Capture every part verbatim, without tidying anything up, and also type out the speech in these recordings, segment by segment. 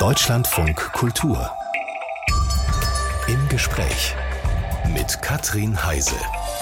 Deutschlandfunk Kultur. Im Gespräch mit Katrin Heise.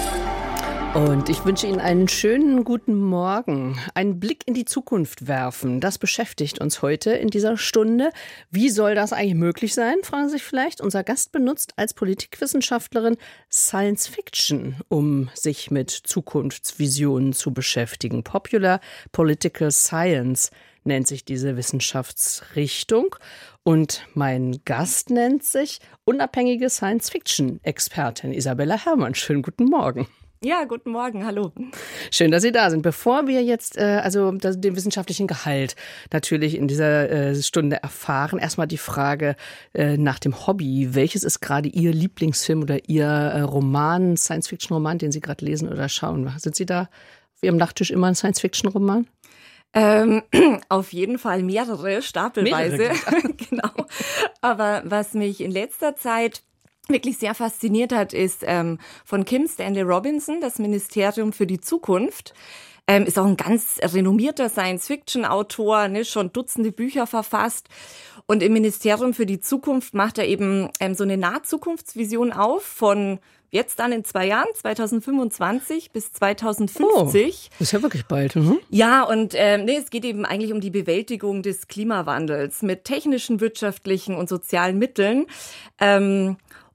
Und ich wünsche Ihnen einen schönen guten Morgen. Einen Blick in die Zukunft werfen, das beschäftigt uns heute in dieser Stunde. Wie soll das eigentlich möglich sein, fragen Sie sich vielleicht. Unser Gast benutzt als Politikwissenschaftlerin Science Fiction, um sich mit Zukunftsvisionen zu beschäftigen. Popular Political Science nennt sich diese Wissenschaftsrichtung. Und mein Gast nennt sich unabhängige Science-Fiction-Expertin Isabella Herrmann. Schönen guten Morgen. Ja, guten Morgen, hallo. Schön, dass Sie da sind. Bevor wir jetzt äh, also das, den wissenschaftlichen Gehalt natürlich in dieser äh, Stunde erfahren, erstmal die Frage äh, nach dem Hobby. Welches ist gerade Ihr Lieblingsfilm oder Ihr äh, Roman, Science-Fiction-Roman, den Sie gerade lesen oder schauen? Sind Sie da auf Ihrem Nachttisch immer ein Science-Fiction-Roman? Ähm, auf jeden Fall mehrere, stapelweise. Mehrere. Genau. Aber was mich in letzter Zeit wirklich sehr fasziniert hat, ist ähm, von Kim Stanley Robinson, das Ministerium für die Zukunft. Ähm, ist auch ein ganz renommierter Science-Fiction-Autor, ne, schon Dutzende Bücher verfasst. Und im Ministerium für die Zukunft macht er eben ähm, so eine Nahzukunftsvision auf von jetzt dann in zwei Jahren, zwanzig fünfundzwanzig bis zwanzig fünfzig. Oh, das ist ja wirklich bald. Mhm. Ja, und ähm, nee, es geht eben eigentlich um die Bewältigung des Klimawandels mit technischen, wirtschaftlichen und sozialen Mitteln. Ähm,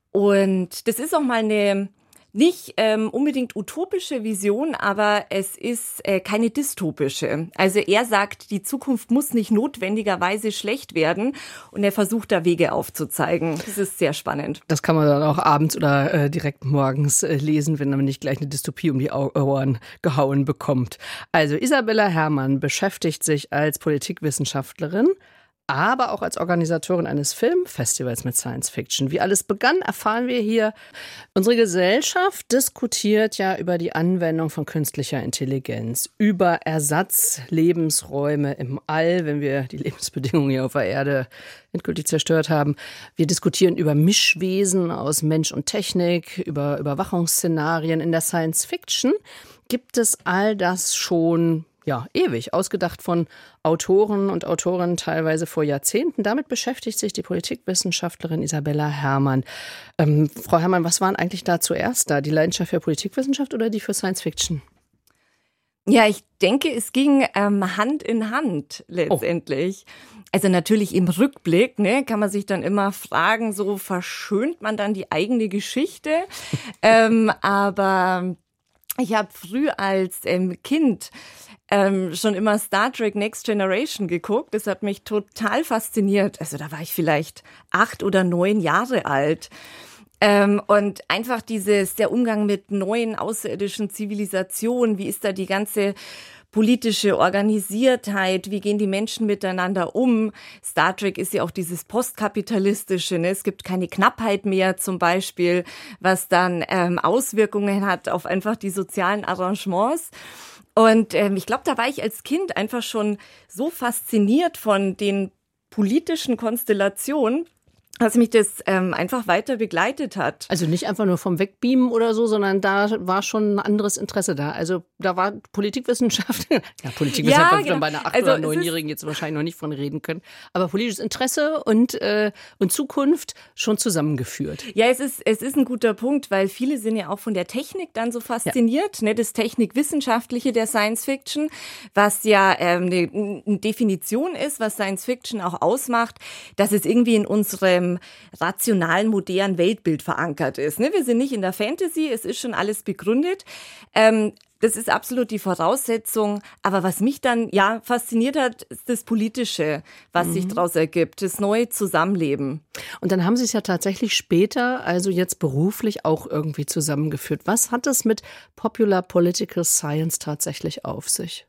und das ist auch mal eine nicht ähm, unbedingt utopische Vision, aber es ist äh, keine dystopische. Also er sagt, die Zukunft muss nicht notwendigerweise schlecht werden und er versucht da Wege aufzuzeigen. Das ist sehr spannend. Das kann man dann auch abends oder äh, direkt morgens äh, lesen, wenn man nicht gleich eine Dystopie um die Ohren gehauen bekommt. Also Isabella Herrmann beschäftigt sich als Politikwissenschaftlerin, aber auch als Organisatorin eines Filmfestivals mit Science Fiction. Wie alles begann, erfahren wir hier. Unsere Gesellschaft diskutiert ja über die Anwendung von künstlicher Intelligenz, über Ersatzlebensräume im All, wenn wir die Lebensbedingungen hier auf der Erde endgültig zerstört haben. Wir diskutieren über Mischwesen aus Mensch und Technik, über Überwachungsszenarien. In der Science Fiction gibt es all das schon Ja, ewig, ausgedacht von Autoren und Autorinnen teilweise vor Jahrzehnten. Damit beschäftigt sich die Politikwissenschaftlerin Isabella Herrmann. Ähm, Frau Herrmann, was waren eigentlich da zuerst da? Die Leidenschaft für Politikwissenschaft oder die für Science Fiction? Ja, ich denke, es ging ähm, Hand in Hand letztendlich. Oh. Also natürlich im Rückblick, ne, kann man sich dann immer fragen, so verschönt man dann die eigene Geschichte? ähm, aber ich habe früh als ähm, Kind Ähm, schon immer Star Trek Next Generation geguckt. Das hat mich total fasziniert. Also da war ich vielleicht acht oder neun Jahre alt. Ähm, und einfach dieses, der Umgang mit neuen außerirdischen Zivilisationen, wie ist da die ganze politische Organisiertheit, wie gehen die Menschen miteinander um? Star Trek ist ja auch dieses Postkapitalistische, ne? Es gibt keine Knappheit mehr zum Beispiel, was dann ähm, Auswirkungen hat auf einfach die sozialen Arrangements. Und ähm, ich glaube, da war ich als Kind einfach schon so fasziniert von den politischen Konstellationen, dass mich das ähm, einfach weiter begleitet hat. Also nicht einfach nur vom Wegbeamen oder so, sondern da war schon ein anderes Interesse da. Also da war Politikwissenschaft, ja, Politikwissenschaft ja, genau. Bei einer acht- also oder neunjährigen jetzt wahrscheinlich noch nicht von reden können, aber politisches Interesse und, äh, und Zukunft schon zusammengeführt. Ja, es ist, es ist ein guter Punkt, weil viele sind ja auch von der Technik dann so fasziniert, ja. ne, das Technikwissenschaftliche der Science Fiction, was ja ähm, eine, eine Definition ist, was Science Fiction auch ausmacht, dass es irgendwie in unserem rationalen, modernen Weltbild verankert ist. Ne? Wir sind nicht in der Fantasy, es ist schon alles begründet. Ähm, das ist absolut die Voraussetzung. Aber was mich dann ja fasziniert hat, ist das Politische, was mhm. sich daraus ergibt, das neue Zusammenleben. Und dann haben Sie es ja tatsächlich später, also jetzt beruflich auch irgendwie zusammengeführt. Was hat es mit Popular Political Science tatsächlich auf sich?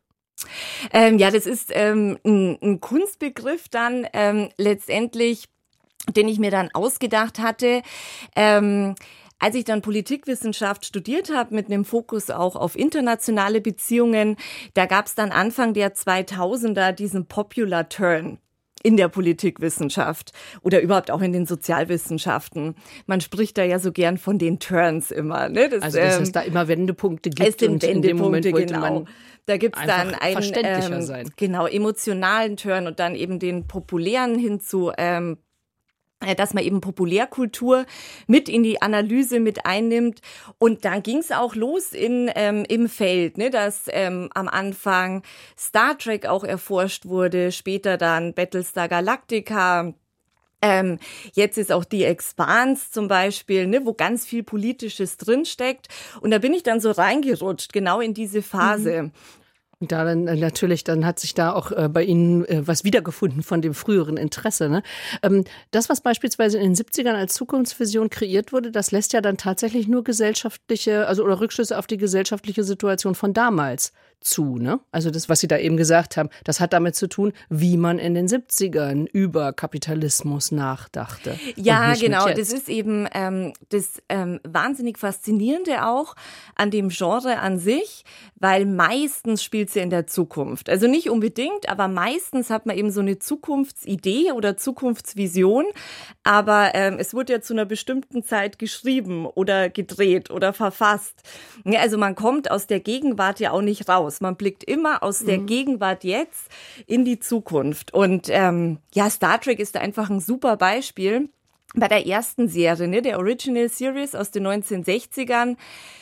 Ähm, ja, das ist ähm, ein, ein Kunstbegriff dann ähm, letztendlich, den ich mir dann ausgedacht hatte. Ähm, als ich dann Politikwissenschaft studiert habe, mit einem Fokus auch auf internationale Beziehungen, da gab es dann Anfang der zweitausender diesen Popular Turn. in der Politikwissenschaft oder überhaupt auch in den Sozialwissenschaften. Man spricht da ja so gern von den Turns immer. Ne? Das, also dass ähm, es da immer Wendepunkte gibt. Es sind und in dem Moment wollte genau. man Da gibt's dann einen verständlicher ähm, sein. Genau, emotionalen Turn und dann eben den populären hinzu, ähm, dass man eben Populärkultur mit in die Analyse mit einnimmt. Und dann ging es auch los in, ähm, im Feld, ne, dass ähm, am Anfang Star Trek auch erforscht wurde, später dann Battlestar Galactica. Ähm, jetzt ist auch die Expanse zum Beispiel, ne, wo ganz viel Politisches drinsteckt. Und da bin ich dann so reingerutscht, genau in diese Phase. Mhm. Und da dann äh, natürlich, dann hat sich da auch äh, bei Ihnen äh, was wiedergefunden von dem früheren Interesse. Ne? Ähm, das, was beispielsweise in den siebzigern als Zukunftsvision kreiert wurde, das lässt ja dann tatsächlich nur gesellschaftliche, also oder Rückschlüsse auf die gesellschaftliche Situation von damals zu. Ne? Also das, was Sie da eben gesagt haben, das hat damit zu tun, wie man in den siebzigern über Kapitalismus nachdachte. Ja, genau. Das ist eben ähm, das ähm, wahnsinnig Faszinierende auch an dem Genre an sich, weil meistens spielt sie in der Zukunft. Also nicht unbedingt, aber meistens hat man eben so eine Zukunftsidee oder Zukunftsvision. Aber ähm, es wurde ja zu einer bestimmten Zeit geschrieben oder gedreht oder verfasst. Ja, also man kommt aus der Gegenwart ja auch nicht raus. Man blickt immer aus der mhm. Gegenwart jetzt in die Zukunft. Und ähm, ja, Star Trek ist da einfach ein super Beispiel. Bei der ersten Serie, ne, der Original Series aus den neunzehnhundertsechzigern,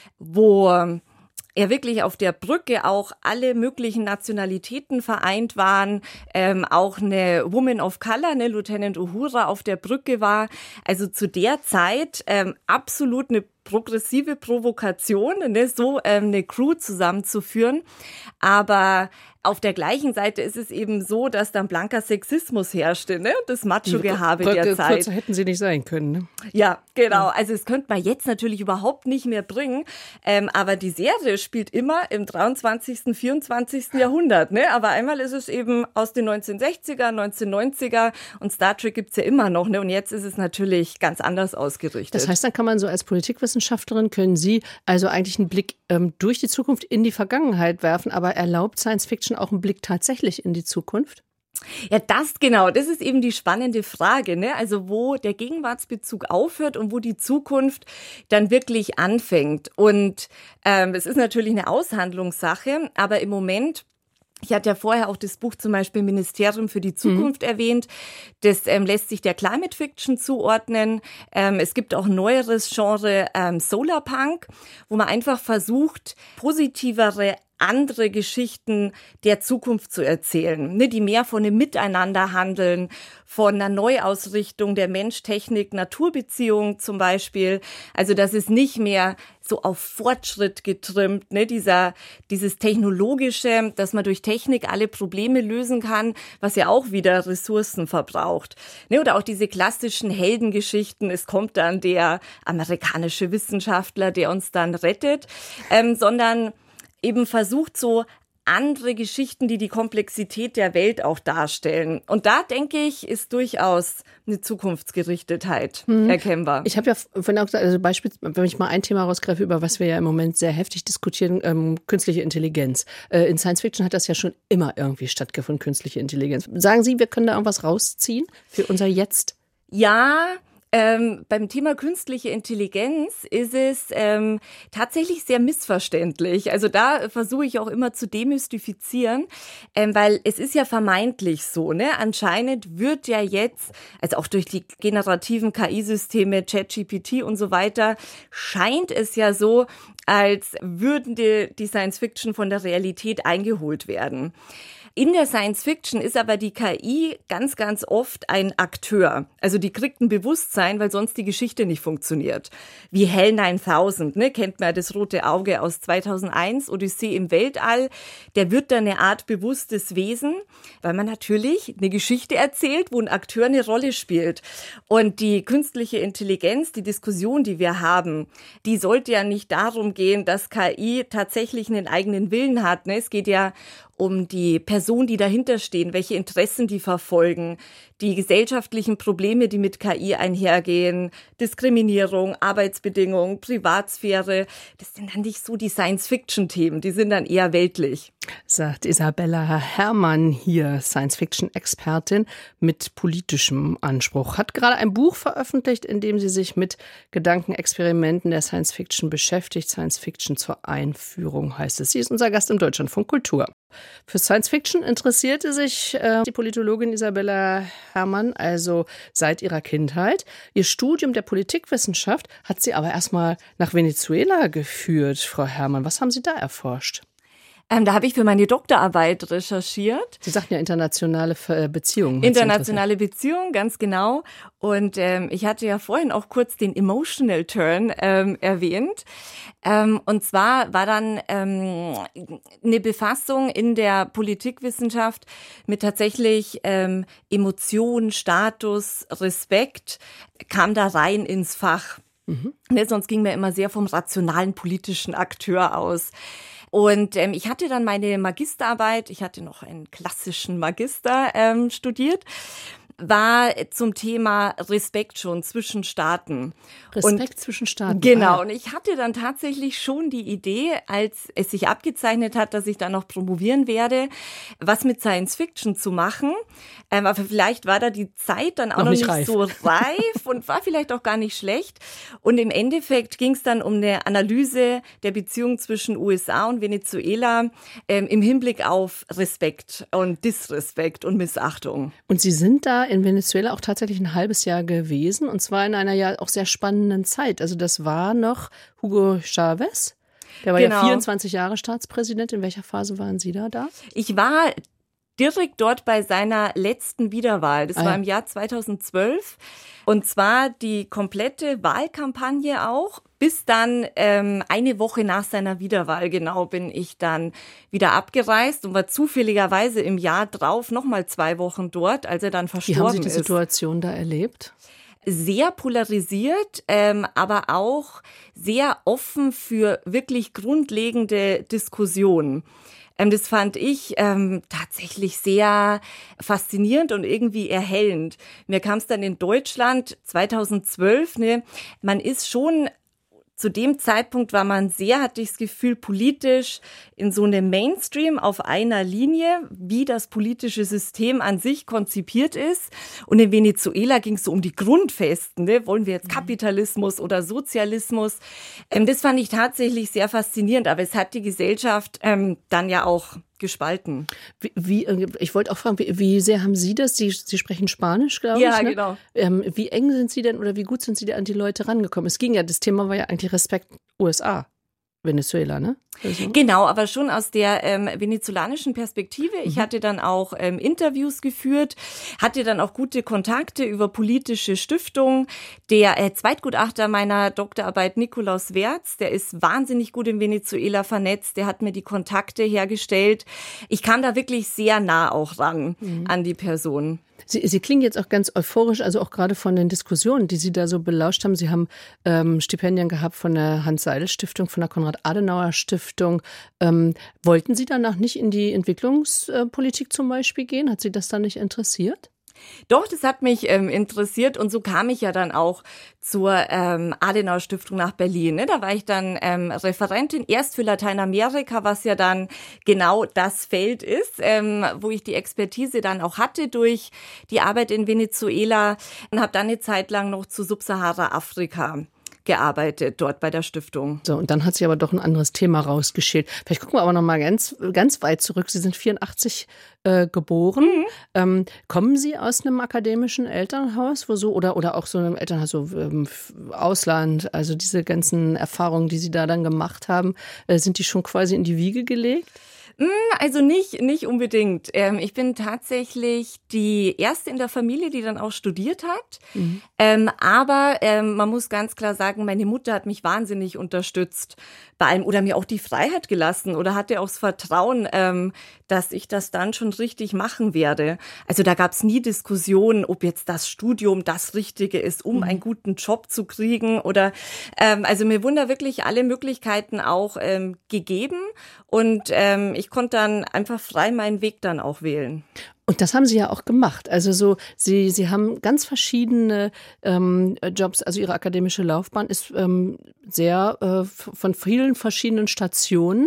wo ja wirklich auf der Brücke auch alle möglichen Nationalitäten vereint waren, ähm, auch eine Woman of Color, eine Lieutenant Uhura auf der Brücke war. Also zu der Zeit ähm, absolut eine progressive Provokation, ne, so ähm, eine Crew zusammenzuführen. Aber auf der gleichen Seite ist es eben so, dass dann blanker Sexismus herrschte, ne? Das Macho-Gehabe der Zeit. Kürzer hätten sie nicht sein können, ne? Ja, genau. Also es könnte man jetzt natürlich überhaupt nicht mehr bringen. Ähm, aber die Serie spielt immer im dreiundzwanzigsten, vierundzwanzigsten Jahrhundert, ne? Aber einmal ist es eben aus den neunzehnhundertsechziger, neunzehnhundertneunziger und Star Trek gibt's ja immer noch, ne? Und jetzt ist es natürlich ganz anders ausgerichtet. Das heißt, dann kann man so als Politikwissenschaftlerin, können Sie also eigentlich einen Blick ähm, durch die Zukunft in die Vergangenheit werfen, aber erlaubt Science Fiction auch einen Blick tatsächlich in die Zukunft? Ja, das genau, das ist eben die spannende Frage, ne? Also wo der Gegenwartsbezug aufhört und wo die Zukunft dann wirklich anfängt. Und ähm, es ist natürlich eine Aushandlungssache, aber im Moment, ich hatte ja vorher auch das Buch zum Beispiel Ministerium für die Zukunft mhm. erwähnt. Das ähm, lässt sich der Climate Fiction zuordnen. Ähm, es gibt auch neueres Genre ähm, Solarpunk, wo man einfach versucht, positivere andere Geschichten der Zukunft zu erzählen, ne, die mehr von einem Miteinander handeln, von einer Neuausrichtung der Mensch-Technik-Natur-Beziehung zum Beispiel. Also dass es nicht mehr so auf Fortschritt getrimmt, ne, dieser dieses Technologische, dass man durch Technik alle Probleme lösen kann, was ja auch wieder Ressourcen verbraucht. Ne, oder auch diese klassischen Heldengeschichten, es kommt dann der amerikanische Wissenschaftler, der uns dann rettet, ähm, sondern eben versucht, so andere Geschichten, die die Komplexität der Welt auch darstellen. Und da, denke ich, ist durchaus eine Zukunftsgerichtetheit mhm. erkennbar. Ich habe ja vorhin auch gesagt, also beispielsweise, wenn ich mal ein Thema rausgreife, über was wir ja im Moment sehr heftig diskutieren, ähm, künstliche Intelligenz. Äh, in Science Fiction hat das ja schon immer irgendwie stattgefunden, künstliche Intelligenz. Sagen Sie, wir können da irgendwas rausziehen für unser Jetzt? Ja, Ähm, beim Thema künstliche Intelligenz ist es ähm, tatsächlich sehr missverständlich. Also da versuche ich auch immer zu demystifizieren, ähm, weil es ist ja vermeintlich so, ne? Anscheinend wird ja jetzt, also auch durch die generativen K I-Systeme, ChatGPT und so weiter, scheint es ja so, als würden die, die Science-Fiction von der Realität eingeholt werden. In der Science-Fiction ist aber die K I ganz, ganz oft ein Akteur. Also die kriegt ein Bewusstsein, weil sonst die Geschichte nicht funktioniert. Wie Hell neuntausend, ne, kennt man das rote Auge aus zweitausendeins, Odyssee im Weltall. Der wird dann eine Art bewusstes Wesen, weil man natürlich eine Geschichte erzählt, wo ein Akteur eine Rolle spielt. Und die künstliche Intelligenz, die Diskussion, die wir haben, die sollte ja nicht darum gehen, dass K I tatsächlich einen eigenen Willen hat. Ne? Es geht ja um die Personen, die dahinter stehen, welche Interessen die verfolgen, die gesellschaftlichen Probleme, die mit K I einhergehen, Diskriminierung, Arbeitsbedingungen, Privatsphäre. Das sind dann nicht so die Science-Fiction-Themen, die sind dann eher weltlich. Sagt Isabella Herrmann hier, Science-Fiction-Expertin mit politischem Anspruch. Hat gerade ein Buch veröffentlicht, in dem sie sich mit Gedankenexperimenten der Science-Fiction beschäftigt. Science-Fiction zur Einführung heißt es. Sie ist unser Gast im Deutschlandfunk Kultur. Für Science-Fiction interessierte sich äh, die Politologin Isabella Herrmann also seit ihrer Kindheit. Ihr Studium der Politikwissenschaft hat sie aber erstmal nach Venezuela geführt, Frau Herrmann. Was haben Sie da erforscht? Ähm, da habe ich für meine Doktorarbeit recherchiert. Sie sagten ja internationale Beziehungen. Internationale Beziehungen, ganz genau. Und ähm, ich hatte ja vorhin auch kurz den Emotional Turn ähm, erwähnt. Ähm, und zwar war dann ähm, eine Befassung in der Politikwissenschaft mit tatsächlich ähm, Emotion, Status, Respekt, kam da rein ins Fach. Mhm. Ne, sonst ging mir immer sehr vom rationalen politischen Akteur aus. Und ähm, ich hatte dann meine Magisterarbeit, ich hatte noch einen klassischen Magister ähm, studiert, war zum Thema Respekt schon zwischen Staaten. Respekt und, zwischen Staaten. Genau, ah. und ich hatte dann tatsächlich schon die Idee, als es sich abgezeichnet hat, dass ich dann noch promovieren werde, was mit Science Fiction zu machen. Ähm, aber vielleicht war da die Zeit dann auch noch, noch nicht, nicht so reif und war vielleicht auch gar nicht schlecht. Und im Endeffekt ging es dann um eine Analyse der Beziehung zwischen U S A und Venezuela ähm, im Hinblick auf Respekt und Disrespekt und Missachtung. Und Sie sind da in Venezuela auch tatsächlich ein halbes Jahr gewesen, und zwar in einer ja auch sehr spannenden Zeit. Also das war noch Hugo Chavez, der war genau. ja vierundzwanzig Jahre Staatspräsident. In welcher Phase waren Sie da da? Ich war direkt dort bei seiner letzten Wiederwahl. Das ah, war ja. im Jahr zweitausendzwölf. Und zwar die komplette Wahlkampagne auch. Bis dann ähm, eine Woche nach seiner Wiederwahl genau bin ich dann wieder abgereist und war zufälligerweise im Jahr drauf nochmal zwei Wochen dort, als er dann verstorben ist. Wie haben Sie die Situation da erlebt? Sehr polarisiert, ähm, aber auch sehr offen für wirklich grundlegende Diskussionen. Ähm, das fand ich ähm, tatsächlich sehr faszinierend und irgendwie erhellend. Mir kam es dann in Deutschland zweitausendzwölf, ne, man ist schon zu dem Zeitpunkt war man sehr, hatte ich das Gefühl, politisch in so einem Mainstream auf einer Linie, wie das politische System an sich konzipiert ist. Und in Venezuela ging es so um die Grundfesten. Ne? Wollen wir jetzt Kapitalismus oder Sozialismus? Ähm, das fand ich tatsächlich sehr faszinierend. Aber es hat die Gesellschaft ähm, dann ja auch gespalten. Wie, wie, ich wollte auch fragen, wie, wie sehr haben Sie das? Sie, Sie sprechen Spanisch, glaube ja, ich. Ja, genau. Ähm, wie eng sind Sie denn oder wie gut sind Sie denn an die Leute rangekommen? Es ging ja, das Thema war ja eigentlich Respekt U S A. Venezuela, ne? Also. Genau, aber schon aus der ähm, venezolanischen Perspektive. Ich mhm. hatte dann auch ähm, Interviews geführt, hatte dann auch gute Kontakte über politische Stiftungen. Der äh, Zweitgutachter meiner Doktorarbeit, Nikolaus Wertz, der ist wahnsinnig gut in Venezuela vernetzt. Der hat mir die Kontakte hergestellt. Ich kam da wirklich sehr nah auch ran mhm. an die Person. Sie, Sie klingen jetzt auch ganz euphorisch, also auch gerade von den Diskussionen, die Sie da so belauscht haben. Sie haben ähm, Stipendien gehabt von der Hans-Seidel-Stiftung, von der Konrad-Adenauer-Stiftung. Ähm, wollten Sie danach nicht in die Entwicklungspolitik zum Beispiel gehen? Hat Sie das dann nicht interessiert? Doch, das hat mich ähm, interessiert und so kam ich ja dann auch zur ähm, Adenauer-Stiftung nach Berlin. Ne? Da war ich dann ähm, Referentin, erst für Lateinamerika, was ja dann genau das Feld ist, ähm, wo ich die Expertise dann auch hatte durch die Arbeit in Venezuela und habe dann eine Zeit lang noch zu Subsahara-Afrika gearbeitet, dort bei der Stiftung. So, und dann hat sich aber doch ein anderes Thema rausgeschält. Vielleicht gucken wir aber noch mal ganz, ganz weit zurück. Sie sind vierundachtzig äh, geboren. Mhm. Ähm, kommen Sie aus einem akademischen Elternhaus, wo so oder oder auch so einem Elternhaus, so ähm, Ausland, also diese ganzen Erfahrungen, die Sie da dann gemacht haben, äh, sind die schon quasi in die Wiege gelegt? Also nicht, nicht unbedingt. Ähm, ich bin tatsächlich die erste in der Familie, die dann auch studiert hat. Mhm. Ähm, aber ähm, man muss ganz klar sagen, meine Mutter hat mich wahnsinnig unterstützt bei allem oder mir auch die Freiheit gelassen oder hatte auch das Vertrauen, ähm, dass ich das dann schon richtig machen werde. Also da gab es nie Diskussionen, ob jetzt das Studium das Richtige ist, um mhm. einen guten Job zu kriegen oder ähm, also mir wurden da wirklich alle Möglichkeiten auch ähm, gegeben. und ähm, ich konnte dann einfach frei meinen Weg dann auch wählen. Und das haben Sie ja auch gemacht. Also so, Sie, Sie haben ganz verschiedene ähm, Jobs, also Ihre akademische Laufbahn ist ähm, sehr äh, von vielen verschiedenen Stationen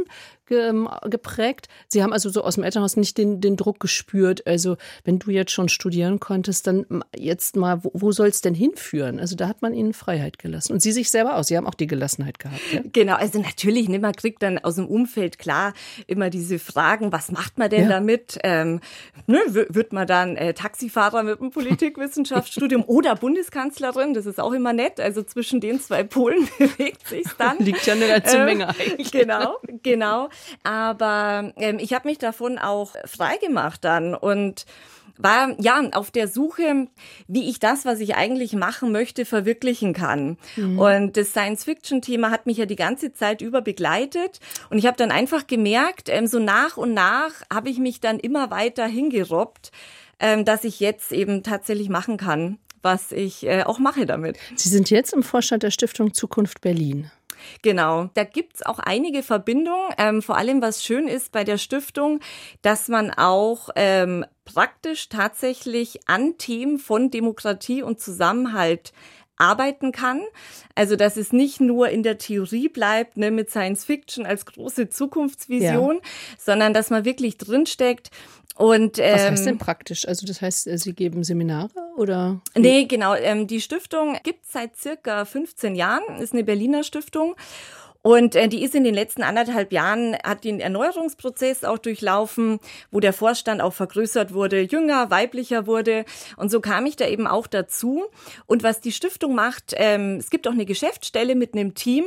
geprägt. Sie haben also so aus dem Elternhaus nicht den, den Druck gespürt, also wenn du jetzt schon studieren konntest, dann jetzt mal, wo, wo soll es denn hinführen? Also da hat man ihnen Freiheit gelassen. Und Sie sich selber auch, Sie haben auch die Gelassenheit gehabt. Ja? Genau, also natürlich, ne, man kriegt dann aus dem Umfeld klar immer diese Fragen, was macht man denn ja. damit? Ähm, ne, wird man dann äh, Taxifahrer mit einem Politikwissenschaftsstudium oder Bundeskanzlerin? Das ist auch immer nett, also zwischen den zwei Polen bewegt sich's dann. Liegt ja eine ganze ähm, Menge eigentlich. Genau, genau. Aber ähm, ich habe mich davon auch frei gemacht dann und war ja auf der Suche, wie ich das, was ich eigentlich machen möchte, verwirklichen kann. Mhm. Und das Science-Fiction-Thema hat mich ja die ganze Zeit über begleitet und ich habe dann einfach gemerkt, ähm, so nach und nach habe ich mich dann immer weiter hingerobbt, ähm, dass ich jetzt eben tatsächlich machen kann, was ich äh, auch mache damit. Sie sind jetzt im Vorstand der Stiftung Zukunft Berlin. Genau, da gibt's auch einige Verbindungen. Ähm, vor allem, was schön ist bei der Stiftung, dass man auch ähm, praktisch tatsächlich an Themen von Demokratie und Zusammenhalt arbeiten kann. Also, dass es nicht nur in der Theorie bleibt, ne, mit Science Fiction als große Zukunftsvision, ja. sondern dass man wirklich drinsteckt. Und, ähm, was heißt denn praktisch? Also das heißt, Sie geben Seminare oder? Nee, genau. Ähm, die Stiftung gibt's seit circa fünfzehn Jahren, ist eine Berliner Stiftung. Und äh, die ist in den letzten anderthalb Jahren, hat den Erneuerungsprozess auch durchlaufen, wo der Vorstand auch vergrößert wurde, jünger, weiblicher wurde. Und so kam ich da eben auch dazu. Und was die Stiftung macht, ähm, es gibt auch eine Geschäftsstelle mit einem Team.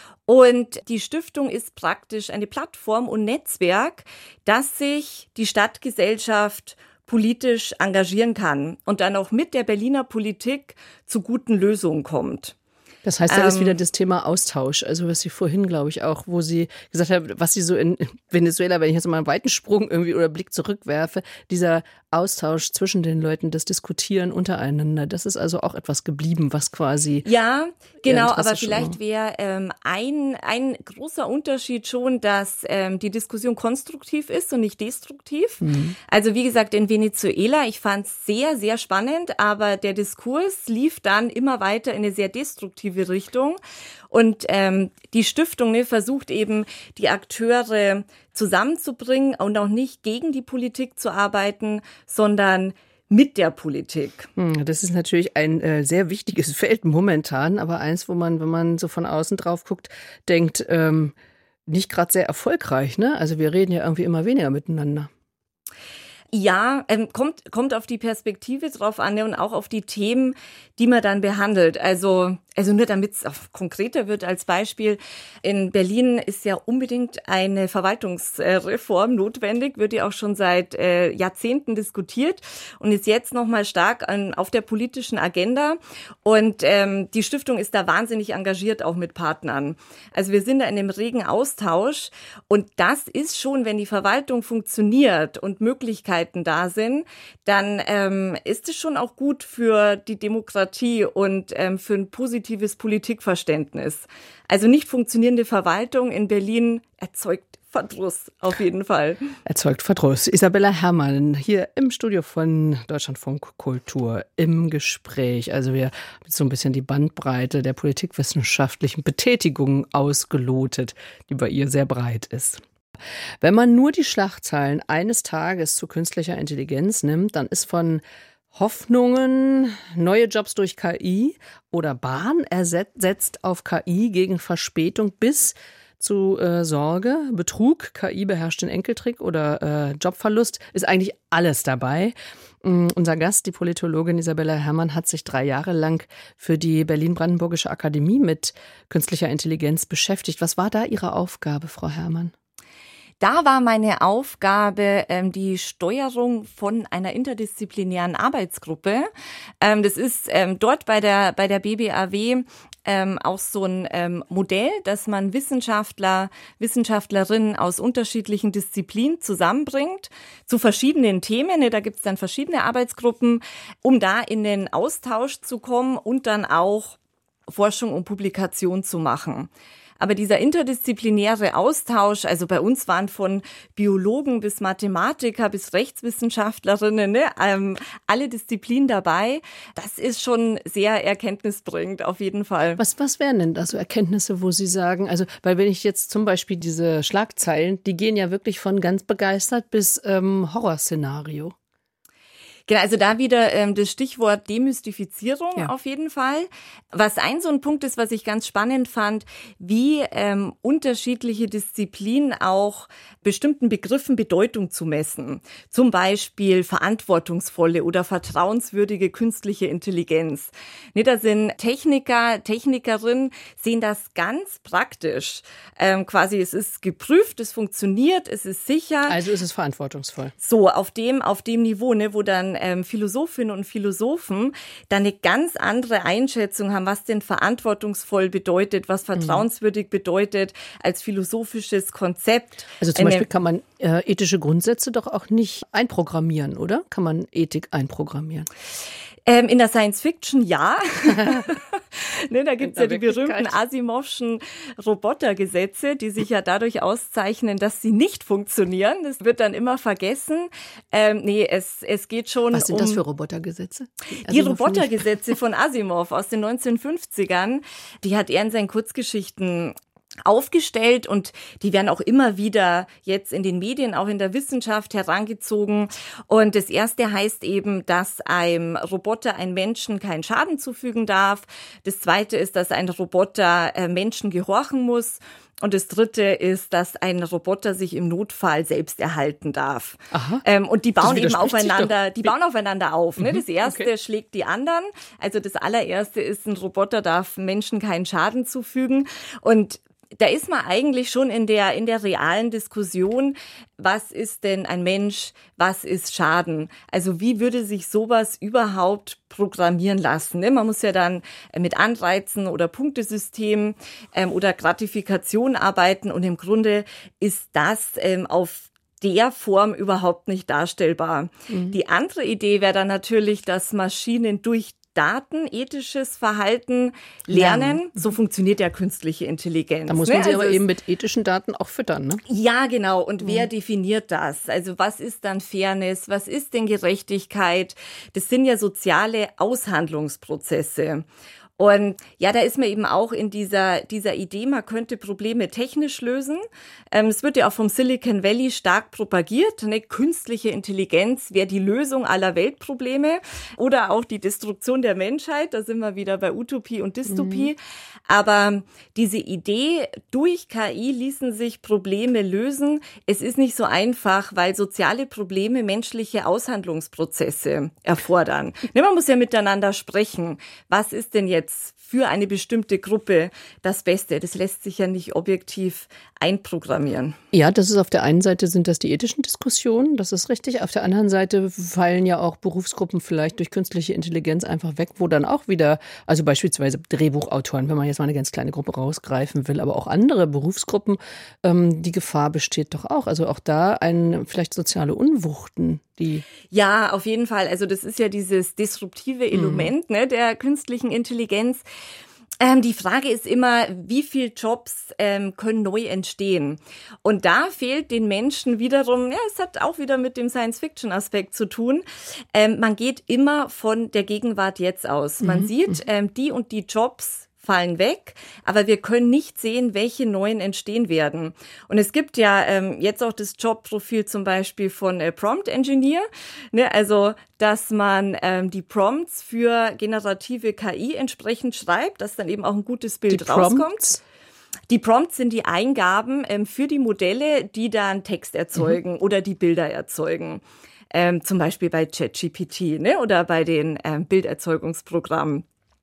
Und die Stiftung ist praktisch eine Plattform und Netzwerk, dass sich die Stadtgesellschaft politisch engagieren kann und dann auch mit der Berliner Politik zu guten Lösungen kommt. Das heißt, da ähm, ist wieder das Thema Austausch, also was Sie vorhin, glaube ich, auch, wo Sie gesagt haben, was Sie so in Venezuela, wenn ich jetzt mal einen weiten Sprung irgendwie oder Blick zurückwerfe, dieser Austausch zwischen den Leuten, das Diskutieren untereinander, das ist also auch etwas geblieben, was quasi... Ja, genau, aber vielleicht wäre ähm, ein, ein großer Unterschied schon, dass ähm, die Diskussion konstruktiv ist und nicht destruktiv. Mhm. Also wie gesagt, in Venezuela, ich fand es sehr, sehr spannend, aber der Diskurs lief dann immer weiter in eine sehr destruktive Richtung. Und ähm, die Stiftung ne, versucht eben, die Akteure zusammenzubringen und auch nicht gegen die Politik zu arbeiten, sondern mit der Politik. Das ist natürlich ein äh, sehr wichtiges Feld momentan, aber eins, wo man, wenn man so von außen drauf guckt, denkt, ähm, nicht gerade sehr erfolgreich, ne? Also wir reden ja irgendwie immer weniger miteinander. Ja, ähm, kommt kommt auf die Perspektive drauf an, ne, und auch auf die Themen, die man dann behandelt. Also also nur damit es konkreter wird als Beispiel, in Berlin ist ja unbedingt eine Verwaltungsreform notwendig, wird ja auch schon seit äh, Jahrzehnten diskutiert und ist jetzt nochmal stark an, auf der politischen Agenda. Und ähm, die Stiftung ist da wahnsinnig engagiert, auch mit Partnern. Also wir sind da in einem regen Austausch und das ist schon, wenn die Verwaltung funktioniert und Möglichkeiten da sind, dann ähm, ist es schon auch gut für die Demokratie und ähm, für ein positives Politikverständnis. Also nicht funktionierende Verwaltung in Berlin erzeugt Verdruss, auf jeden Fall. Erzeugt Verdruss. Isabella Herrmann hier im Studio von Deutschlandfunk Kultur im Gespräch. Also wir haben so ein bisschen die Bandbreite der politikwissenschaftlichen Betätigungen ausgelotet, die bei ihr sehr breit ist. Wenn man nur die Schlagzeilen eines Tages zu künstlicher Intelligenz nimmt, dann ist von Hoffnungen, neue Jobs durch K I oder Bahn ersetzt auf K I gegen Verspätung bis zu äh, Sorge, Betrug, K I beherrscht den Enkeltrick oder äh, Jobverlust, ist eigentlich alles dabei. Ähm, unser Gast, die Politologin Isabella Herrmann, hat sich drei Jahre lang für die Berlin-Brandenburgische Akademie mit künstlicher Intelligenz beschäftigt. Was war da Ihre Aufgabe, Frau Herrmann? Da war meine Aufgabe ähm, die Steuerung von einer interdisziplinären Arbeitsgruppe. Ähm, das ist ähm, dort bei der bei der B B A W ähm, auch so ein ähm, Modell, dass man Wissenschaftler, Wissenschaftlerinnen aus unterschiedlichen Disziplinen zusammenbringt zu verschiedenen Themen. Ne, da gibt es dann verschiedene Arbeitsgruppen, um da in den Austausch zu kommen und dann auch Forschung und Publikation zu machen. Aber dieser interdisziplinäre Austausch, also bei uns waren von Biologen bis Mathematiker bis Rechtswissenschaftlerinnen, ne, ähm, alle Disziplinen dabei, das ist schon sehr erkenntnisbringend, auf jeden Fall. Was, was wären denn da so Erkenntnisse, wo Sie sagen, also, weil wenn ich jetzt zum Beispiel diese Schlagzeilen, die gehen ja wirklich von ganz begeistert bis ähm, Horrorszenario. Genau, also da wieder ähm, das Stichwort Demystifizierung ja. auf jeden Fall. Was ein so ein Punkt ist, was ich ganz spannend fand, wie ähm, unterschiedliche Disziplinen auch bestimmten Begriffen Bedeutung zu messen. Zum Beispiel verantwortungsvolle oder vertrauenswürdige künstliche Intelligenz. Ne, da sind Techniker, Technikerinnen sehen das ganz praktisch. Ähm, quasi, es ist geprüft, es funktioniert, es ist sicher. Also ist es verantwortungsvoll. So, auf dem, auf dem Niveau, ne, wo dann ähm, Philosophinnen und Philosophen dann eine ganz andere Einschätzung haben, was denn verantwortungsvoll bedeutet, was vertrauenswürdig mhm. bedeutet als philosophisches Konzept. Also zum Eine, Beispiel kann man äh, ethische Grundsätze doch auch nicht einprogrammieren, oder? Kann man Ethik einprogrammieren? Ähm, in der Science Fiction ja. ne, da gibt's ja die berühmten Asimovschen Robotergesetze, die sich ja dadurch auszeichnen, dass sie nicht funktionieren. Das wird dann immer vergessen. Ähm, nee, es, es geht schon um... Was sind um das für Robotergesetze? Die, die Robotergesetze von Asimov aus den neunzehnhundertfünfzigern, die hat er in seinen Kurzgeschichten aufgestellt und die werden auch immer wieder jetzt in den Medien, auch in der Wissenschaft herangezogen. Und das erste heißt eben, dass einem Roboter ein Menschen keinen Schaden zufügen darf. Das zweite ist, dass ein Roboter Menschen gehorchen muss. Und das dritte ist, dass ein Roboter sich im Notfall selbst erhalten darf. Aha. Ähm, und die bauen eben aufeinander, die bauen aufeinander auf. Ne? Das erste okay. schlägt die anderen. Also das allererste ist, ein Roboter darf Menschen keinen Schaden zufügen. Und da ist man eigentlich schon in der, in der realen Diskussion, was ist denn ein Mensch, was ist Schaden? Also wie würde sich sowas überhaupt programmieren lassen? Ne? Man muss ja dann mit Anreizen oder Punktesystemen ähm, oder Gratifikation arbeiten und im Grunde ist das ähm, auf der Form überhaupt nicht darstellbar. Mhm. Die andere Idee wäre dann natürlich, dass Maschinen durch Daten, ethisches Verhalten lernen. Ja. So funktioniert ja künstliche Intelligenz. Da muss man ne? sie also aber eben mit ethischen Daten auch füttern, ne? Ja, genau. Und mhm. wer definiert das? Also was ist dann Fairness? Was ist denn Gerechtigkeit? Das sind ja soziale Aushandlungsprozesse. Und ja, da ist man eben auch in dieser dieser Idee, man könnte Probleme technisch lösen. Ähm, es wird ja auch vom Silicon Valley stark propagiert. Ne? Künstliche Intelligenz wäre die Lösung aller Weltprobleme oder auch die Destruktion der Menschheit. Da sind wir wieder bei Utopie und Dystopie. Mhm. Aber diese Idee, durch K I ließen sich Probleme lösen. Es ist nicht so einfach, weil soziale Probleme menschliche Aushandlungsprozesse erfordern. Ne? Man muss ja miteinander sprechen. Was ist denn jetzt für eine bestimmte Gruppe das Beste? Das lässt sich ja nicht objektiv einprogrammieren. Ja, das ist auf der einen Seite sind das die ethischen Diskussionen, das ist richtig. Auf der anderen Seite fallen ja auch Berufsgruppen vielleicht durch künstliche Intelligenz einfach weg, wo dann auch wieder, also beispielsweise Drehbuchautoren, wenn man jetzt mal eine ganz kleine Gruppe rausgreifen will, aber auch andere Berufsgruppen, ähm, die Gefahr besteht doch auch. Also auch da ein vielleicht soziale Unwuchten. Die ja, auf jeden Fall. Also das ist ja dieses disruptive Element mhm. ne, der künstlichen Intelligenz. Ähm, die Frage ist immer, wie viele Jobs ähm, können neu entstehen? Und da fehlt den Menschen wiederum, ja, es hat auch wieder mit dem Science-Fiction-Aspekt zu tun. Ähm, man geht immer von der Gegenwart jetzt aus. Man mhm. sieht, ähm, die und die Jobs fallen weg, aber wir können nicht sehen, welche neuen entstehen werden. Und es gibt ja ähm, jetzt auch das Jobprofil zum Beispiel von äh, Prompt Engineer, ne, also dass man ähm, die Prompts für generative K I entsprechend schreibt, dass dann eben auch ein gutes Bild die rauskommt. Prompts? Die Prompts sind die Eingaben ähm, für die Modelle, die dann Text erzeugen mhm. oder die Bilder erzeugen. Ähm, zum Beispiel bei ChatGPT ne, oder bei den ähm, Bilderzeugungsprogrammen.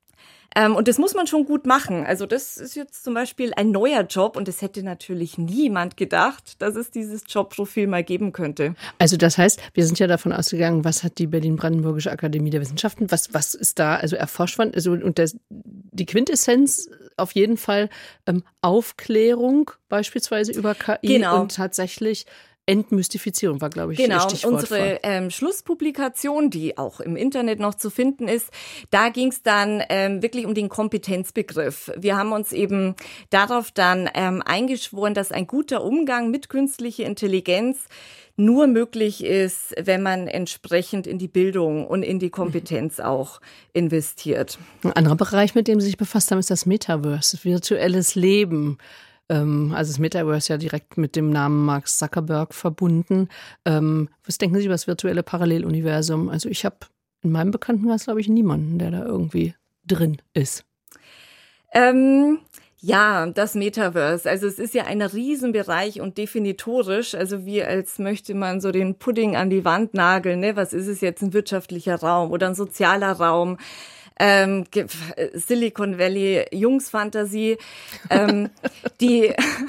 Ähm, und das muss man schon gut machen. Also das ist jetzt zum Beispiel ein neuer Job und es hätte natürlich niemand gedacht, dass es dieses Jobprofil mal geben könnte. Also das heißt, wir sind ja davon ausgegangen, was hat die Berlin-Brandenburgische Akademie der Wissenschaften, was, was ist da also erforscht worden? Also, und das, die Quintessenz auf jeden Fall ähm, Aufklärung beispielsweise über K I genau. und tatsächlich Entmystifizierung war, glaube ich, genau, Stichwort. Unsere ähm, Schlusspublikation, die auch im Internet noch zu finden ist, da ging es dann ähm, wirklich um den Kompetenzbegriff. Wir haben uns eben darauf dann ähm, eingeschworen, dass ein guter Umgang mit künstlicher Intelligenz nur möglich ist, wenn man entsprechend in die Bildung und in die Kompetenz auch investiert. Ein anderer Bereich, mit dem Sie sich befasst haben, ist das Metaverse, virtuelles Leben. Also das Metaverse ja direkt mit dem Namen Mark Zuckerberg verbunden. Ähm, was denken Sie über das virtuelle Paralleluniversum? Also ich habe in meinem Bekanntenkreis, glaube ich, niemanden, der da irgendwie drin ist. Ähm, ja, das Metaverse. Also es ist ja ein Riesenbereich und definitorisch. Also wie als möchte man so den Pudding an die Wand nageln. Ne? Was ist es jetzt, ein wirtschaftlicher Raum oder ein sozialer Raum? Ähm, Silicon Valley Jungsfantasie, ähm, die,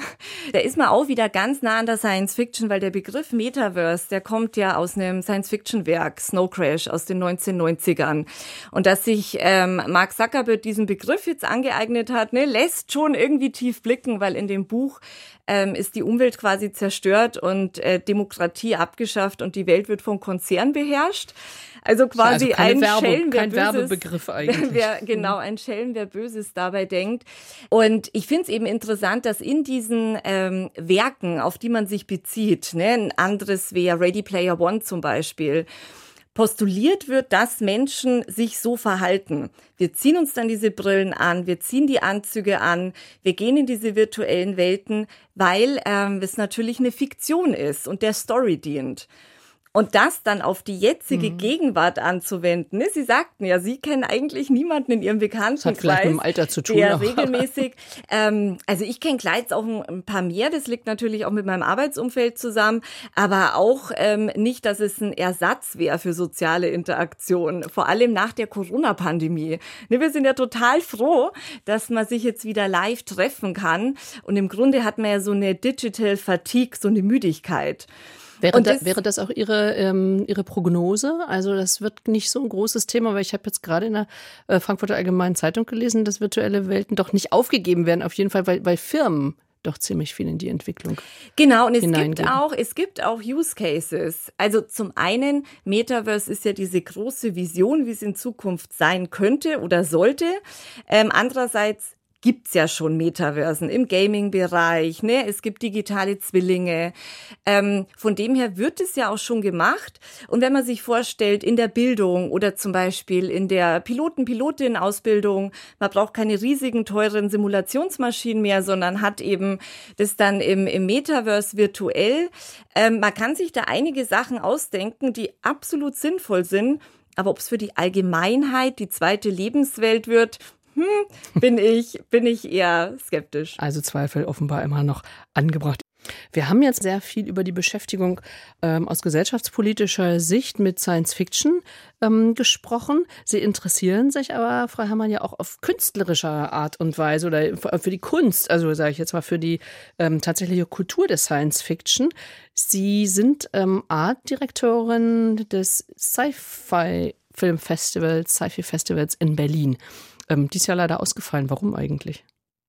da ist man auch wieder ganz nah an der Science Fiction, weil der Begriff Metaverse, der kommt ja aus einem Science Fiction Werk, Snow Crash aus den neunzehnhundertneunzigern. Und dass sich ähm, Mark Zuckerberg diesen Begriff jetzt angeeignet hat, ne, lässt schon irgendwie tief blicken, weil in dem Buch ähm, ist die Umwelt quasi zerstört und äh, Demokratie abgeschafft und die Welt wird vom Konzern beherrscht. Also quasi also ein Werbung, Schelm, wer kein Böses, Werbebegriff eigentlich. Wer, genau, ein Schelm, wer Böses dabei denkt. Und ich finde es eben interessant, dass in diesen ähm, Werken, auf die man sich bezieht, ne, ein anderes wäre Ready Player One zum Beispiel, postuliert wird, dass Menschen sich so verhalten. Wir ziehen uns dann diese Brillen an, wir ziehen die Anzüge an, wir gehen in diese virtuellen Welten, weil ähm, es natürlich eine Fiktion ist und der Story dient. Und das dann auf die jetzige mhm. Gegenwart anzuwenden. Ne? Sie sagten ja, Sie kennen eigentlich niemanden in Ihrem Bekanntenkreis, das hat vielleicht mit dem Alter zu tun, der regelmäßig, ähm, also ich kenne klar jetzt auch ein paar mehr, das liegt natürlich auch mit meinem Arbeitsumfeld zusammen, aber auch ähm, nicht, dass es ein Ersatz wäre für soziale Interaktion, vor allem nach der Corona-Pandemie. Ne, wir sind ja total froh, dass man sich jetzt wieder live treffen kann und im Grunde hat man ja so eine Digital Fatigue, so eine Müdigkeit. Wäre, da, wäre das auch Ihre, ähm, Ihre Prognose? Also das wird nicht so ein großes Thema, weil ich habe jetzt gerade in der äh, Frankfurter Allgemeinen Zeitung gelesen, dass virtuelle Welten doch nicht aufgegeben werden, auf jeden Fall, weil, weil Firmen doch ziemlich viel in die Entwicklung Genau, und es gibt auch, es gibt auch Use Cases. Also zum einen, Metaverse ist ja diese große Vision, wie es in Zukunft sein könnte oder sollte. Ähm, andererseits gibt's ja schon Metaversen im Gaming-Bereich, ne? Es gibt digitale Zwillinge. Ähm, von dem her wird es ja auch schon gemacht. Und wenn man sich vorstellt, in der Bildung oder zum Beispiel in der Piloten-Pilotin-Ausbildung, man braucht keine riesigen, teuren Simulationsmaschinen mehr, sondern hat eben das dann im, im Metaverse virtuell. Ähm, man kann sich da einige Sachen ausdenken, die absolut sinnvoll sind. Aber ob es für die Allgemeinheit die zweite Lebenswelt wird, Hm, bin ich, bin ich eher skeptisch. Also Zweifel offenbar immer noch angebracht. Wir haben jetzt sehr viel über die Beschäftigung ähm, aus gesellschaftspolitischer Sicht mit Science Fiction ähm, gesprochen. Sie interessieren sich aber, Frau Herrmann, ja auch auf künstlerischer Art und Weise oder für die Kunst, also sage ich jetzt mal für die ähm, tatsächliche Kultur des Science Fiction. Sie sind ähm, Artdirektorin des Sci-Fi Filmfestivals, Sci-Fi Festivals in Berlin. Ähm, dies Jahr leider ausgefallen. Warum eigentlich?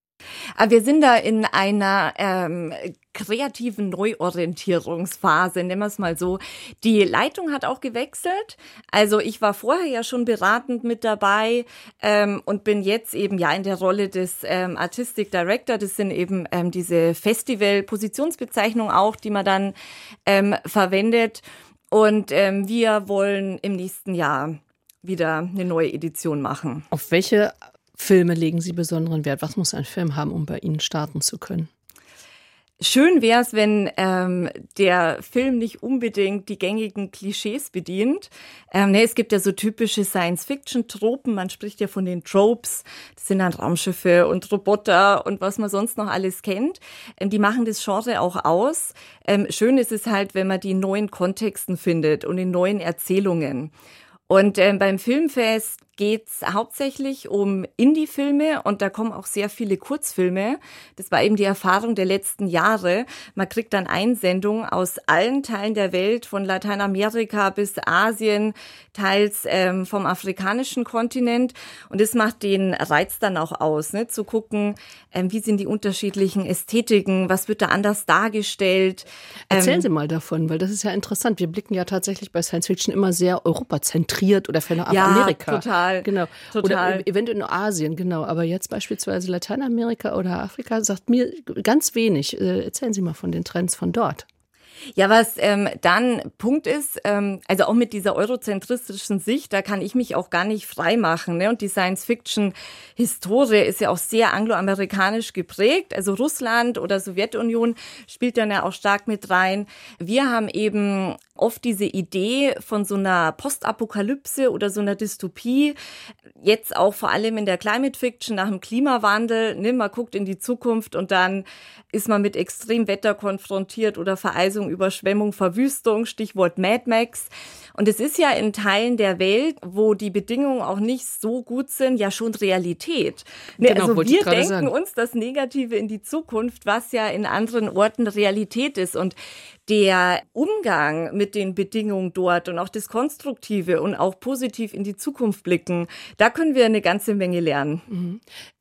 Wir sind da in einer ähm, kreativen Neuorientierungsphase, nennen wir es mal so. Die Leitung hat auch gewechselt. Also ich war vorher ja schon beratend mit dabei ähm, und bin jetzt eben ja in der Rolle des ähm, Artistic Director. Das sind eben ähm, diese Festival-Positionsbezeichnungen auch, die man dann ähm, verwendet. Und ähm, wir wollen im nächsten Jahr wieder eine neue Edition machen. Auf welche Filme legen Sie besonderen Wert? Was muss ein Film haben, um bei Ihnen starten zu können? Schön wäre es, wenn ähm, der Film nicht unbedingt die gängigen Klischees bedient. Ähm, ne, es gibt ja so typische Science-Fiction-Tropen, man spricht ja von den Tropes, das sind dann Raumschiffe und Roboter und was man sonst noch alles kennt. Ähm, die machen das Genre auch aus. Ähm, schön ist es halt, wenn man die in neuen Kontexten findet und in neuen Erzählungen. Und ähm, beim Filmfest geht es hauptsächlich um Indie-Filme und da kommen auch sehr viele Kurzfilme. Das war eben die Erfahrung der letzten Jahre. Man kriegt dann Einsendungen aus allen Teilen der Welt, von Lateinamerika bis Asien, teils ähm, vom afrikanischen Kontinent. Und das macht den Reiz dann auch aus, ne? Zu gucken, ähm, wie sind die unterschiedlichen Ästhetiken, was wird da anders dargestellt. Erzählen ähm, Sie mal davon, weil das ist ja interessant. Wir blicken ja tatsächlich bei Science Fiction immer sehr europazentriert oder ferner ja, Amerika. Total, genau. total. Oder eventuell in Asien, genau. Aber jetzt beispielsweise Lateinamerika oder Afrika sagt mir ganz wenig. Erzählen Sie mal von den Trends von dort. Ja, was ähm, dann Punkt ist, ähm, also auch mit dieser eurozentristischen Sicht, da kann ich mich auch gar nicht frei machen. Ne? Und die Science-Fiction-Historie ist ja auch sehr angloamerikanisch geprägt. Also Russland oder Sowjetunion spielt dann ja auch stark mit rein. Wir haben eben oft diese Idee von so einer Postapokalypse oder so einer Dystopie, jetzt auch vor allem in der Climate Fiction nach dem Klimawandel, ne, man guckt in die Zukunft und dann ist man mit Extremwetter konfrontiert oder Vereisung, Überschwemmung, Verwüstung, Stichwort Mad Max. Und es ist ja in Teilen der Welt, wo die Bedingungen auch nicht so gut sind, ja schon Realität. Ne, genau, also wir denken sagen. uns das Negative in die Zukunft, was ja in anderen Orten Realität ist. Und der Umgang mit den Bedingungen dort und auch das Konstruktive und auch positiv in die Zukunft blicken, da können wir eine ganze Menge lernen. Mhm.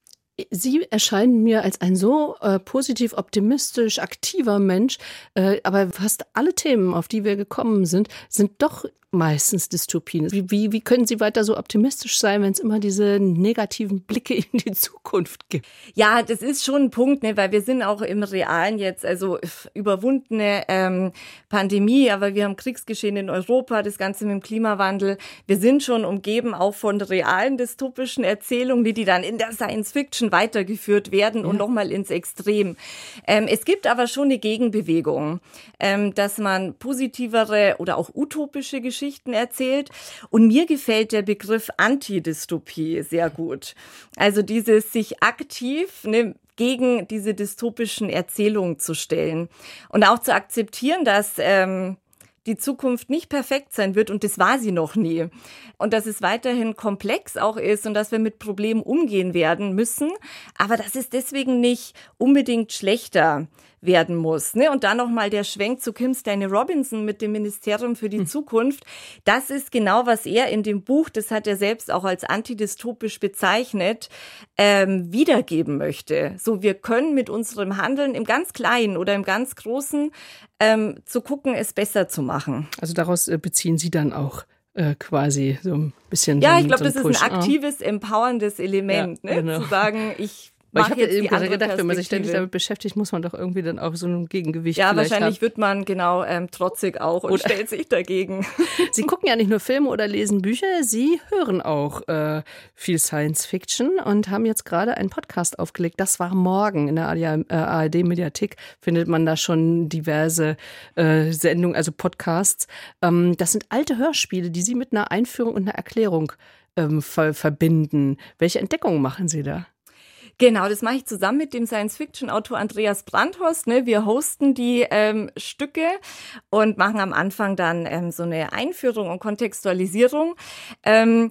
Sie erscheinen mir als ein so äh, positiv, optimistisch, aktiver Mensch, äh, aber fast alle Themen, auf die wir gekommen sind, sind doch meistens Dystopien. Wie, wie, wie können Sie weiter so optimistisch sein, wenn es immer diese negativen Blicke in die Zukunft gibt? Ja, das ist schon ein Punkt, ne, weil wir sind auch im Realen jetzt, also überwundene ähm, Pandemie, aber wir haben Kriegsgeschehen in Europa, das Ganze mit dem Klimawandel. Wir sind schon umgeben auch von realen dystopischen Erzählungen, die, die dann in der Science-Fiction weitergeführt werden ja. und nochmal ins Extrem. Ähm, es gibt aber schon eine Gegenbewegung, ähm, dass man positivere oder auch utopische Geschichten erzählt. Und mir gefällt der Begriff Antidystopie sehr gut. Also dieses sich aktiv ne, gegen diese dystopischen Erzählungen zu stellen und auch zu akzeptieren, dass ähm, die Zukunft nicht perfekt sein wird und das war sie noch nie. Und dass es weiterhin komplex auch ist und dass wir mit Problemen umgehen werden müssen, aber dass es deswegen nicht unbedingt schlechter werden muss. Ne? Und dann nochmal der Schwenk zu Kim Stanley Robinson mit dem Ministerium für die hm. Zukunft. Das ist genau, was er in dem Buch, das hat er selbst auch als antidystopisch bezeichnet, ähm, wiedergeben möchte. So, wir können mit unserem Handeln im ganz Kleinen oder im ganz Großen ähm, zu gucken, es besser zu machen. Also daraus äh, beziehen Sie dann auch äh, quasi so ein bisschen Ja, so ich glaube, so das Push. ist ein aktives, empowerndes Element, ja, ne? genau. Zu sagen, ich Weil ich habe ja eben gerade gedacht, wenn man sich ständig damit beschäftigt, muss man doch irgendwie dann auch so ein Gegengewicht ja, vielleicht wahrscheinlich haben. wird man genau ähm, trotzig auch und oder stellt sich dagegen. Sie gucken ja nicht nur Filme oder lesen Bücher, Sie hören auch äh, viel Science Fiction und haben jetzt gerade einen Podcast aufgelegt. Das war morgen in der A R D-Mediathek, findet man da schon diverse äh, Sendungen, also Podcasts. Ähm, das sind alte Hörspiele, die Sie mit einer Einführung und einer Erklärung ähm, ver- verbinden. Welche Entdeckungen machen Sie da? Genau, das mache ich zusammen mit dem Science-Fiction-Autor Andreas Brandhorst. Ne? Wir hosten die ähm, Stücke und machen am Anfang dann ähm, so eine Einführung und Kontextualisierung. Ähm,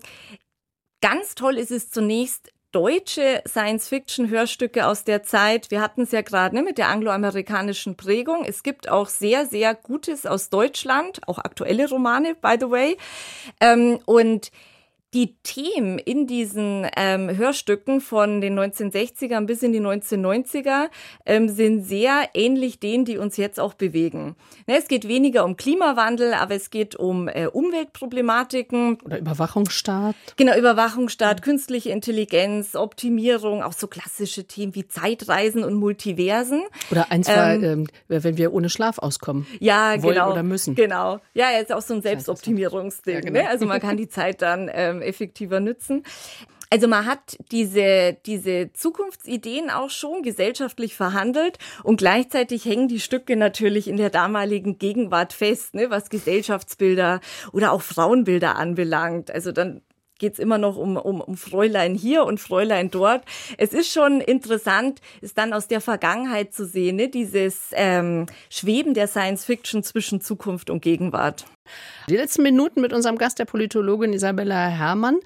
ganz toll ist es zunächst, deutsche Science-Fiction-Hörstücke aus der Zeit. Wir hatten es ja gerade ne, mit der angloamerikanischen Prägung. Es gibt auch sehr, sehr Gutes aus Deutschland, auch aktuelle Romane, by the way. Ähm, und die Themen in diesen ähm, Hörstücken von den neunzehnhundertsechzigern bis in die neunzehnhundertneunziger ähm, sind sehr ähnlich denen, die uns jetzt auch bewegen. Ne, es geht weniger um Klimawandel, aber es geht um äh, Umweltproblematiken. Oder Überwachungsstaat. Genau, Überwachungsstaat, künstliche Intelligenz, Optimierung, auch so klassische Themen wie Zeitreisen und Multiversen. Oder eins war, ähm, wenn wir ohne Schlaf auskommen. Ja, wollen genau. oder müssen. Genau. Ja, ist auch so ein Selbstoptimierungsding. Ja, genau. Ne? Also man kann die Zeit dann ähm, effektiver nützen. Also man hat diese, diese Zukunftsideen auch schon gesellschaftlich verhandelt und gleichzeitig hängen die Stücke natürlich in der damaligen Gegenwart fest, ne, was Gesellschaftsbilder oder auch Frauenbilder anbelangt. Also dann geht's immer noch um, um, um Fräulein hier und Fräulein dort. Es ist schon interessant, es dann aus der Vergangenheit zu sehen, ne, dieses ähm, Schweben der Science-Fiction zwischen Zukunft und Gegenwart. Die letzten Minuten mit unserem Gast, der Politologin Isabella Herrmann.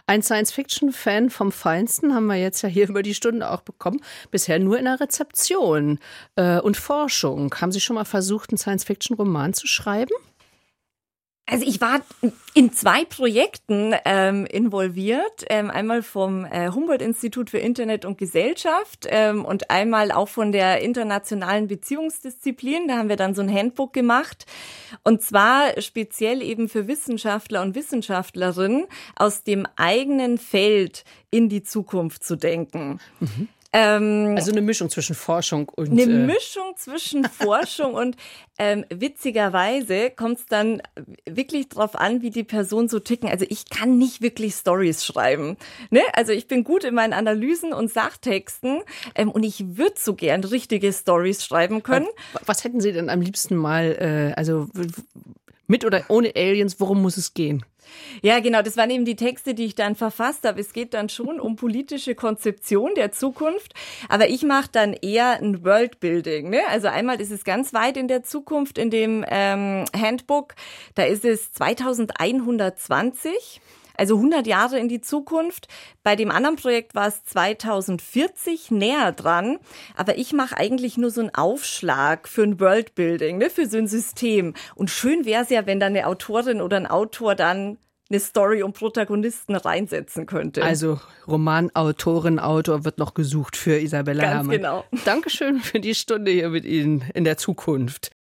Ein Science-Fiction-Fan vom Feinsten haben wir jetzt ja hier über die Stunde auch bekommen. Bisher nur in der Rezeption äh, und Forschung. Haben Sie schon mal versucht, einen Science-Fiction-Roman zu schreiben? Also ich war in zwei Projekten ähm, involviert, ähm, einmal vom äh, Humboldt-Institut für Internet und Gesellschaft ähm, und einmal auch von der internationalen Beziehungsdisziplin. Da haben wir dann so ein Handbook gemacht und zwar speziell eben für Wissenschaftler und Wissenschaftlerinnen aus dem eigenen Feld in die Zukunft zu denken. Mhm. Ähm, also eine Mischung zwischen Forschung und... Eine äh Mischung zwischen Forschung und ähm, witzigerweise kommt es dann wirklich drauf an, wie die Person so ticken. Also ich kann nicht wirklich Storys schreiben. Ne? Also ich bin gut in meinen Analysen und Sachtexten ähm, und ich würde so gern richtige Storys schreiben können. Was hätten Sie denn am liebsten mal, äh, also mit oder ohne Aliens, worum muss es gehen? Ja, genau, das waren eben die Texte, die ich dann verfasst habe. Es geht dann schon um politische Konzeption der Zukunft, aber ich mache dann eher ein Worldbuilding. Ne? Also einmal ist es ganz weit in der Zukunft in dem ähm, Handbook, da ist es zweitausendeinhundertzwanzig. Also hundert Jahre in die Zukunft. Bei dem anderen Projekt war es zweitausendvierzig, näher dran. Aber ich mache eigentlich nur so einen Aufschlag für ein Worldbuilding, ne, für so ein System. Und schön wäre es ja, wenn da eine Autorin oder ein Autor dann eine Story und Protagonisten reinsetzen könnte. Also Romanautorin, Autor wird noch gesucht für Isabella Ganz Hermann. Genau. Dankeschön für die Stunde hier mit Ihnen in der Zukunft.